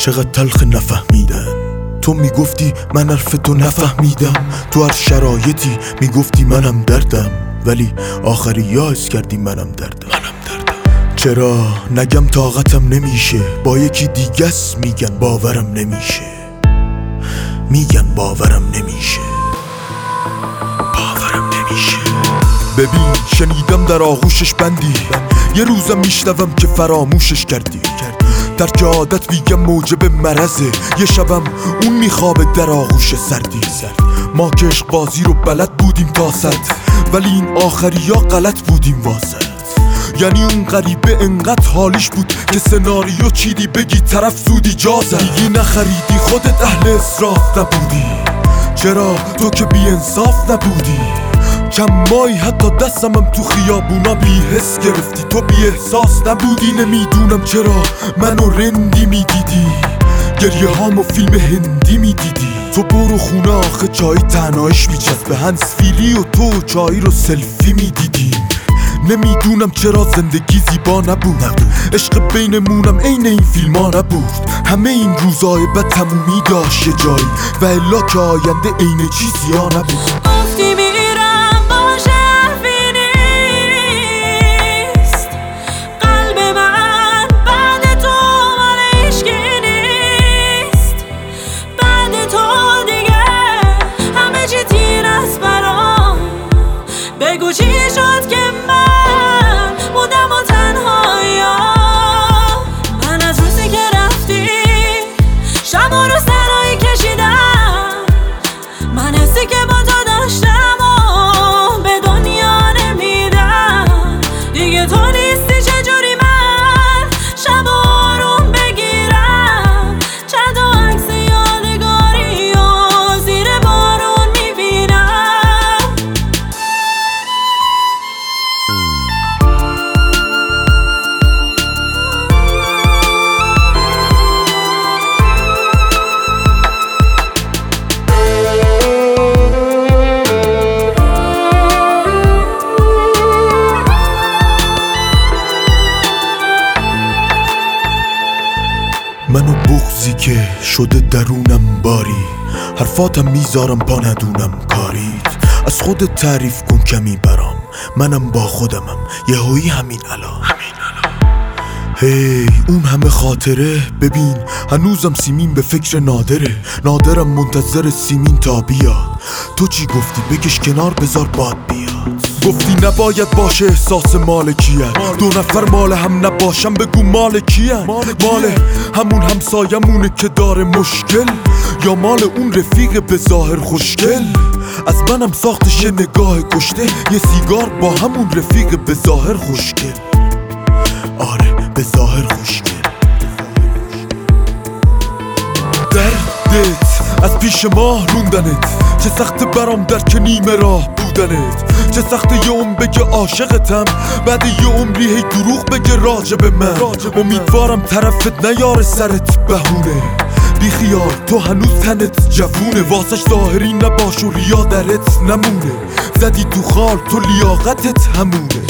چقدر تلخ نفهمیدن. تو میگفتی من حرف تو نفهمیدم، تو هر شرایطی میگفتی منم دردم، ولی آخری یاس کردی منم دردم. چرا نگم طاقتم نمیشه، با یکی دیگه‌س میگن باورم نمیشه، میگن باورم نمیشه، باورم نمیشه. ببین شنیدم در آغوشش بندی، یه روزم میشنوم که فراموشش کردی. ترک عادت میگم موجب مرضه، یه شبم اون میخوابه در آغوش سردی. ما که عشق بازی رو بلد بودیم تا صد، ولی این آخری ها غلط بودیم واسه. یعنی اون غریبه انقدر حالیش بود که سناریو چیدی بگی طرف زودی جازه. دیگی نخریدی خودت اهل اصراف نبودی، چرا تو که بی انصاف نبودی. چند ماهی حتی دستمم تو خیابونا بی حس گرفتی، تو بی احساس نبودی. نمیدونم چرا منو رندی میدیدی، گریه هامو فیلم هندی میدیدی. تو برو خونه آخه چای تنهایش میچسبه، هنسفیری و تو چای رو سلفی میدیدی. نمیدونم چرا زندگی زیبا نبود، عشق بینمونم عین این فیلم ها نبود. همه این روزای بد تمومی داشت یه جایی، و الا که آینده عین چیزی ها نبود. گفتی میرم باشه حرفی نیست، قلب من بعد تو مال عشقی نیست. بعد تو دیگه همه چی تیر است برام، بگو چی شد که من بودم و تنهایم. من از روزی که رفتی شب و روز تنهایی کشیدم، من حسی که با تو داشتم و به دنیا نمیدم. دیگه تو نیستی چجوری من شب و آروم بگیرم، چند و عکس یادگاری و زیر بارون میبینم. منو بغضی که شده درونم باری، حرفاتم میذارم پا ندونم کاریت. از خودت تعریف کن کمی برام، منم با خودمم یهویی همین الان. هی اون همه خاطره، ببین هنوزم سیمین به فکر نادرم منتظر سیمین تا بیاد. تو چی گفتی؟ بکش کنار بذار باد بیاد. گفتی نباید باشه احساس مالکیت، دو نفر مال هم نباشم بگو مال کیه؟ مال همون همسایمونه که داره مشکل، یا مال اون رفیق به ظاهر خوشگل؟ از منم ساختش نگاه کشته، یه سیگار با همون رفیق به ظاهر خوشگل. آره به ظاهر خوشگل. دردت از پیش ما روندنت، چه سخت برام درک نیمه راه بودنت. چه سخت یه عمر بگه عاشقتم، بعد یه عمری هی دروغ بگه راجب من. امیدوارم طرفت نیاره سرت بهونه، بی خیال تو هنوز تنت جوونه. واسش ظاهری نباش و ریا درت نمونه، زدی تو خال تو لیاقتت همونه.